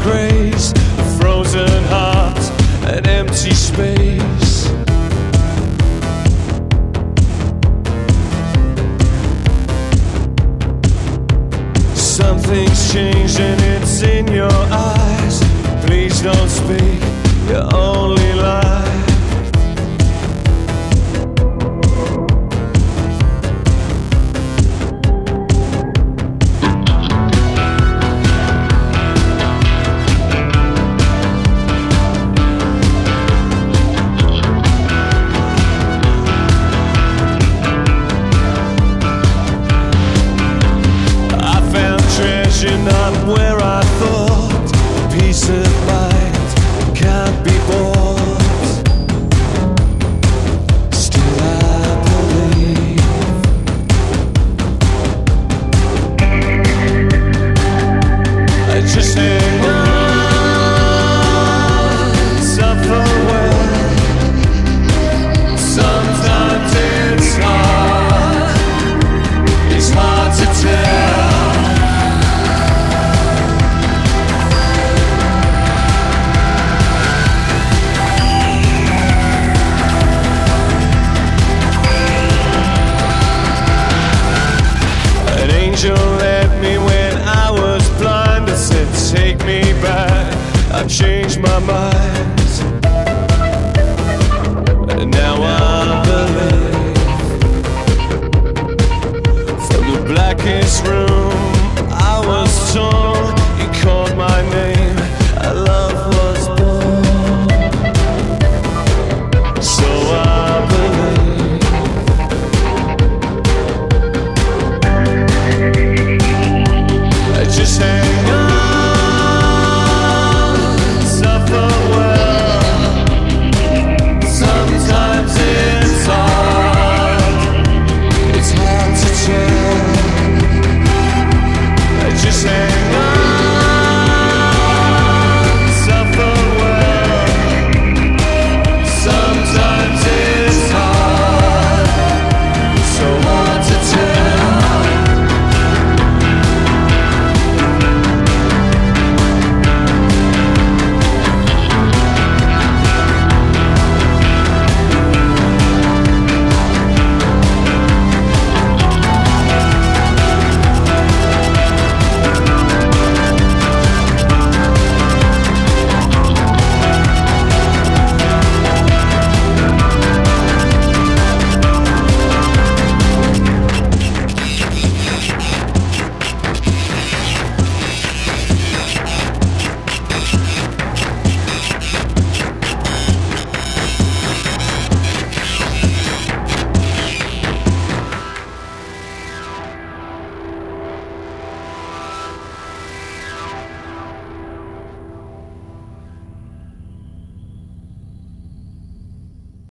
grace, a frozen heart, an empty space. Something's changed and it's in your eyes. Please don't speak, you only lie. Not where I thought. Peace of mind can't be bought. Still I believe. I just hang on, suffer well. Sometimes it's hard to tell. Angel led me when I was blind. I said, take me back. I've changed my mind. And now